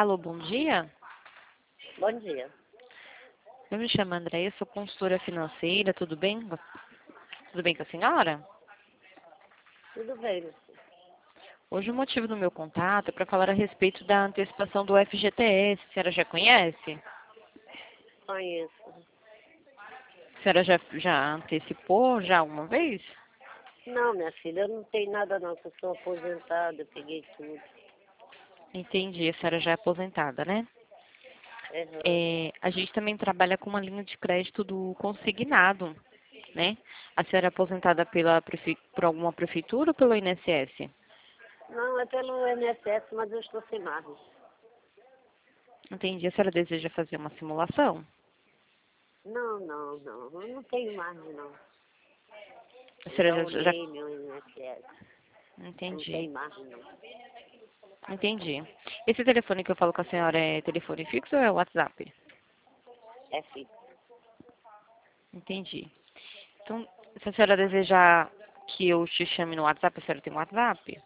Alô, bom dia. Bom dia. Eu me chamo Andréia, sou consultora financeira, tudo bem? Tudo bem com a senhora? Tudo bem, meu filho? Hoje o motivo do meu contato é para falar a respeito da antecipação do FGTS. A senhora já conhece? Conheço. A senhora já antecipou já alguma vez? Não, minha filha, eu não tenho nada não, que eu sou aposentada, eu peguei tudo. Entendi, a senhora já é aposentada, né? Uhum. A gente também trabalha com uma linha de crédito do consignado, né? A senhora é aposentada por alguma prefeitura ou pelo INSS? Não, é pelo INSS, mas eu estou sem margem. Entendi, a senhora deseja fazer uma simulação? Não, eu não tenho margem não. A Eu já senhora já... olhei meu INSS, não Entendi. tem margem não. Entendi. Esse telefone que eu falo com a senhora é telefone fixo ou é WhatsApp? É fixo. Entendi. Então, se a senhora desejar que eu te chame no WhatsApp, a senhora tem um WhatsApp?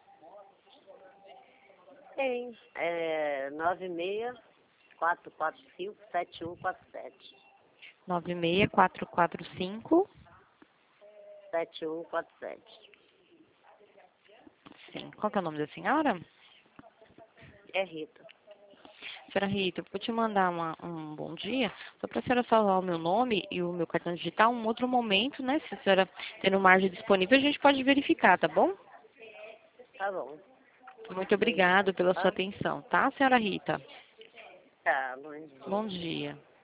Tem. É 96-445-7147. 96445. 7147. Sim. Qual que é o nome da senhora? É Rita. Senhora Rita, eu vou te mandar um bom dia, só para a senhora salvar o meu nome e o meu cartão digital. Um outro momento, né? Se a senhora ter no margem disponível, a gente pode verificar, tá bom? Tá bom. Muito obrigado Obrigada, pela sua tá? atenção, tá, senhora Rita? Tá, bom dia. Bom dia.